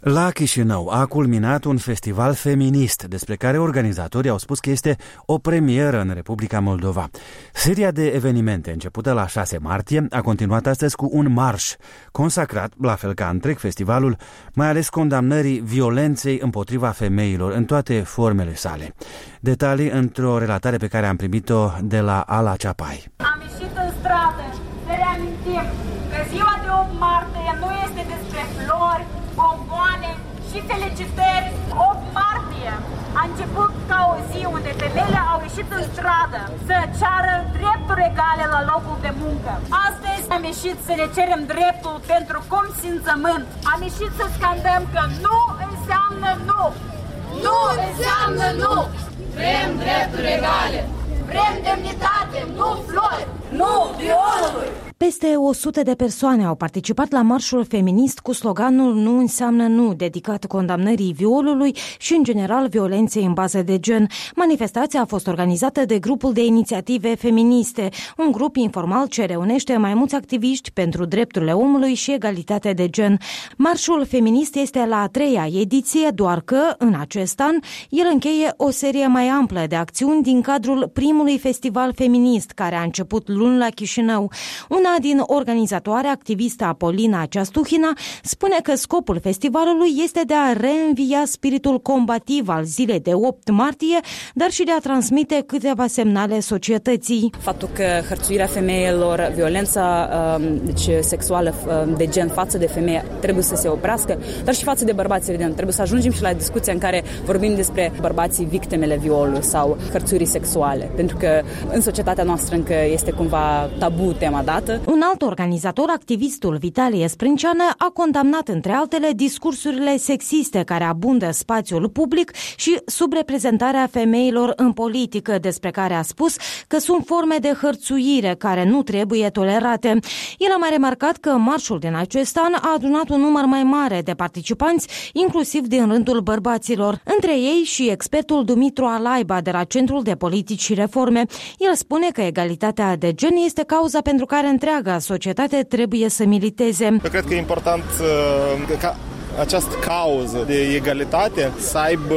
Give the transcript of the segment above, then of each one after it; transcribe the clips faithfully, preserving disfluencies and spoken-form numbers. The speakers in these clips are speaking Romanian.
La Chișinău a culminat un festival feminist, despre care organizatorii au spus că este o premieră în Republica Moldova. Seria de evenimente, începută la șase martie, a continuat astăzi cu un marș, consacrat, la fel ca întreg festivalul, mai ales condamnării violenței împotriva femeilor în toate formele sale. Detalii într-o relatare pe care am primit-o de la Ala Ceapai. Am ieșit în stradă să reamintim că ziua de opt martie nu este despre flori, bomboane și felicitări. opt martie a început ca o zi unde femeile au ieșit în stradă să ceară drepturi egale la locul de muncă. Astăzi am ieșit să le cerem dreptul pentru consimțământ. Am ieșit să scandăm că nu înseamnă nu. Nu înseamnă nu. Vrem drepturi egale. Vrem demnitate, nu flori, nu violuri. Peste o sută de persoane au participat la marșul feminist cu sloganul Nu înseamnă nu, dedicat condamnării violului și, în general, violenței în bază de gen. Manifestația a fost organizată de grupul de inițiative feministe, un grup informal ce reunește mai mulți activiști pentru drepturile omului și egalitate de gen. Marșul feminist este la a treia ediție, doar că, în acest an, el încheie o serie mai amplă de acțiuni din cadrul primului festival feminist, care a început luni la Chișinău. Una din organizatoare, activista Polina Ceastuhina, spune că scopul festivalului este de a reînvia spiritul combativ al zilei de opt martie, dar și de a transmite câteva semnale societății. Faptul că hărțuirea femeilor, violența deci, sexuală de gen față de femeie trebuie să se oprească, dar și față de bărbați, evident. Trebuie să ajungem și la discuția în care vorbim despre bărbații victimele violului sau hărțuirii sexuale, pentru că în societatea noastră încă este cumva tabu tema dată. Un alt organizator, activistul Vitalie Sprânceană, a condamnat, între altele, discursurile sexiste care abundă spațiul public și subreprezentarea femeilor în politică, despre care a spus că sunt forme de hărțuire care nu trebuie tolerate. El a mai remarcat că marșul din acest an a adunat un număr mai mare de participanți, inclusiv din rândul bărbaților. Între ei și expertul Dumitru Alaiba de la Centrul de Politici și Reforme. El spune că egalitatea de gen este cauza pentru care întreaga societate trebuie să militeze. Eu cred că e important uh, ca această cauză de egalitate să aibă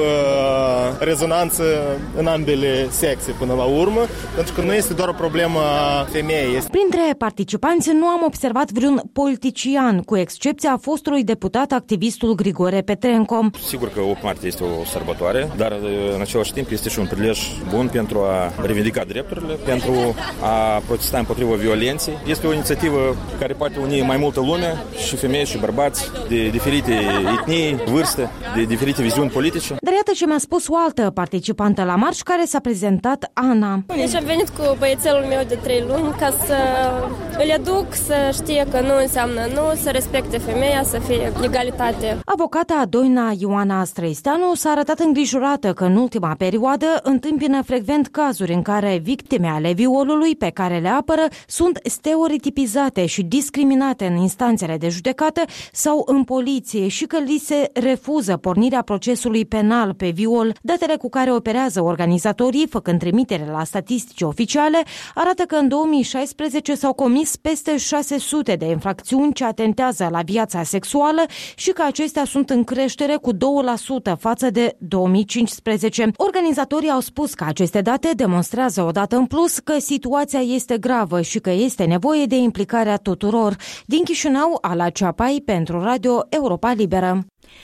rezonanță în ambele sexe până la urmă, pentru că nu este doar o problemă a femeii. Printre participanți nu am observat vreun politician, cu excepția fostului deputat, activistul Grigore Petrenco. Sigur că opt martie este o sărbătoare, dar în același timp este și un prilej bun pentru a reivindica drepturile, pentru a protesta împotriva violenței. Este o inițiativă care poate uni mai multă lume, și femei și bărbați de diferite etnii, vârste, de diferite viziuni politice. Dar iată ce mi-a spus o altă participantă la marș, care s-a prezentat, Ana. Deci am venit cu băiețelul meu de trei luni ca să îl aduc să știe că nu înseamnă nu, să respecte femeia, să fie egalitate. Avocata Doina Ioana Străisteanu s-a arătat îngrijorată că în ultima perioadă întâmpină frecvent cazuri în care victime ale violului pe care le apără sunt stereotipizate și discriminate în instanțele de judecată sau în poliție și că li se refuză pornirea procesului penal pe viol. Datele cu care operează organizatorii, făcând trimitere la statistici oficiale, arată că în două mii șaisprezece s-au comis peste șase sute de infracțiuni ce atentează la viața sexuală și că acestea sunt în creștere cu doi la sută față de două mii cincisprezece. Organizatorii au spus că aceste date demonstrează odată în plus că situația este gravă și că este nevoie de implicarea tuturor. Din Chișinău, Ala Ceapai pentru Radio Europa Liberă.